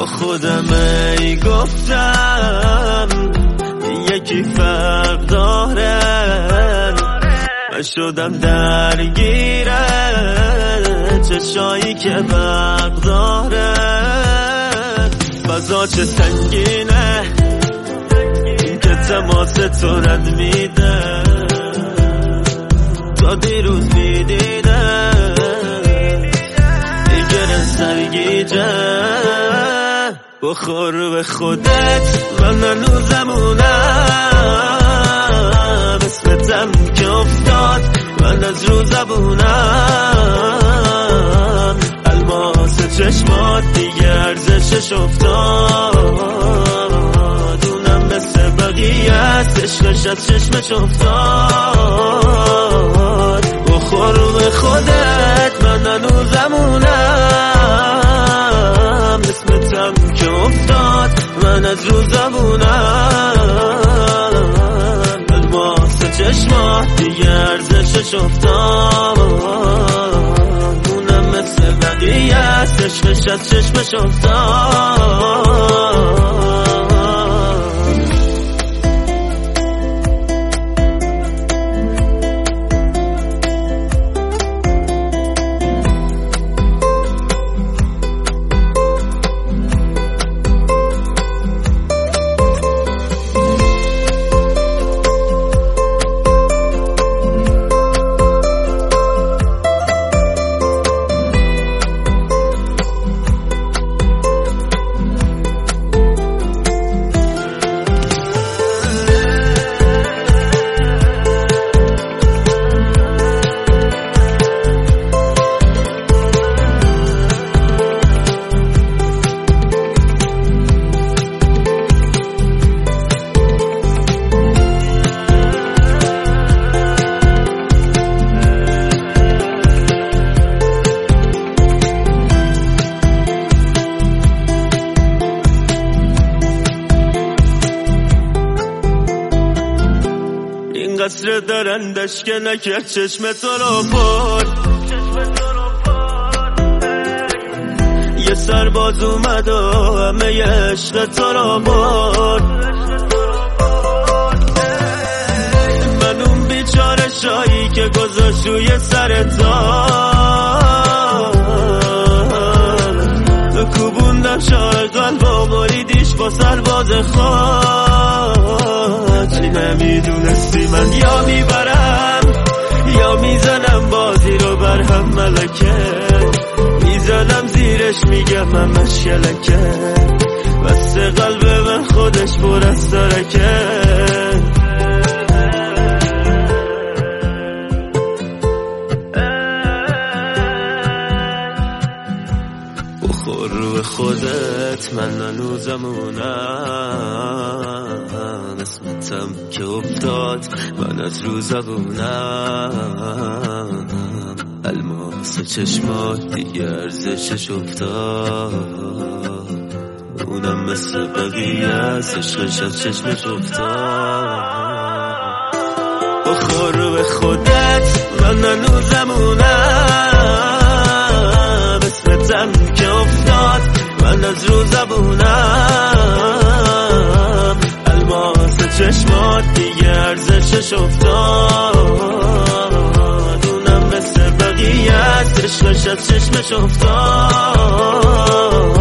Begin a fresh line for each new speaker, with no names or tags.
با خودم ای گفتم یکی فرق داره، من شدم درگیره چشایی که برق داره. فضا چه سنگینه این که تماس تو رد میده، تا دیروز میدیده دیگر سرگیجه. بخور به خودت من هنوزمونم، اسمتم که افتاد من از رو زبونم. الماس چشمات دیگه ارزشش افتاد، اونم مثل بقیه است عشقش از چشمش افتاد. بخور به خودت من هنوزمونم، اسمتم که افتاد من از رو زبونم. الماس چشمات دیگه ارزشش افتاد، اونم مثل بقیه است عشقش از چشمش افتاد. قصر درندش که نکرد چشم تو رو پر، یه سرباز اومد و همه عشق تو رو برد. من اون بیچاره شایی که گذاشت روی سر تو، کوبوندم شاه قلب و بریدیش با سرباز خود. نمیدونستی من یا میبرم یا میزنم بازی رو بر هم، ملکه میزنم زیرش میگم همش کلکه، بس قلب من خودش پر از ترکه. بخور رو خودت من هنوزمونم، اسمتم که افتاد من از رو زبونم. الماس چشمات دیگه ارزشش افتاد، اونم مثل بقیه از عشقش از چشمش افتاد. بخور به خودت من هنوزمونم، اسمتم که افتاد من از رو زبونم. الماس چشمات دیگه ارزشش افتاد، اونم مثل بقیه است عشقش از چشمش افتاد.